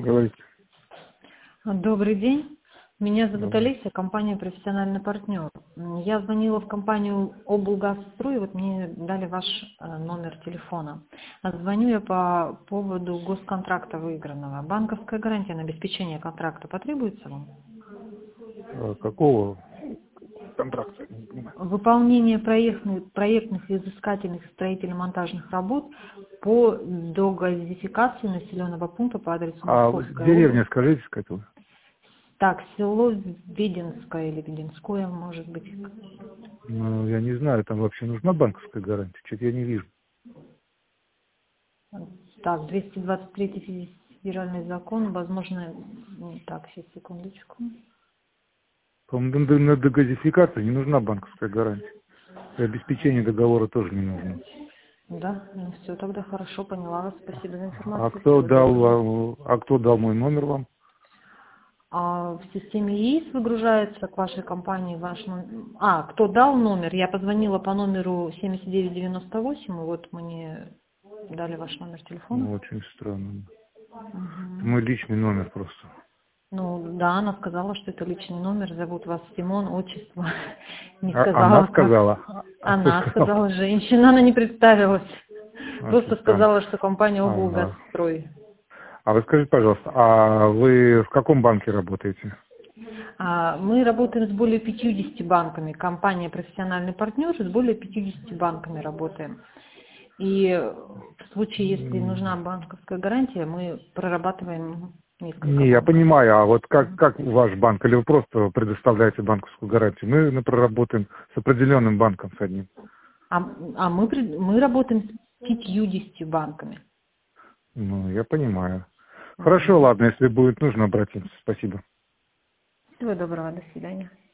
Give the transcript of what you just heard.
Говорите. Добрый день. Меня зовут Добрый. Олеся, компания «Профессиональный партнер». Я звонила в компанию «Облгазстрой», вот мне дали ваш номер телефона. Звоню я по поводу госконтракта выигранного. Банковская гарантия на обеспечение контракта потребуется вам? Какого контракта? Не понимаю. Выполнение проектных и изыскательных строительно-монтажных работ по догазификации населенного пункта по адресу Московская Деревня, область. скажите, как вы? Так, село Веденское или Веденское, может быть. Ну, я не знаю, там вообще нужна банковская гарантия, что-то я не вижу. Так, 223 федеральный закон, возможно, так, сейчас, секундочку. По-моему, на дегазификацию не нужна банковская гарантия. И обеспечение договора тоже не нужно. Да, ну все, тогда хорошо, поняла вас, спасибо за А информацию, кто всего дал доброго. вам, кто дал мой номер вам? А в системе ЕИС выгружается к вашей компании ваш номер. А, кто дал номер? Я позвонила по номеру 7998, и вот мне дали ваш номер телефона. Ну, очень странно. Это Мгм. мой личный номер просто. Ну, да, она сказала, что это личный номер, зовут вас Симон, отчество. Не Она сказала, как. сказала. А кто Она сказал? сказала, женщина, она не представилась. Очень Просто странно. сказала, что компания Ага. «Облгазстрой». А вы скажите, пожалуйста, а вы в каком банке работаете? Мы работаем с более 50 банками. Компания «Профессиональный партнер» с более 50 банками работаем. И в случае, если нужна банковская гарантия, мы прорабатываем несколько Не, я банков. понимаю, а вот как ваш банк, или вы просто предоставляете банковскую гарантию? Мы проработаем с определенным банком, с одним. Мы работаем с 50 банками. Ну, я понимаю. Хорошо, Мгм. ладно, если будет нужно, обратимся. Спасибо. Всего доброго, до свидания.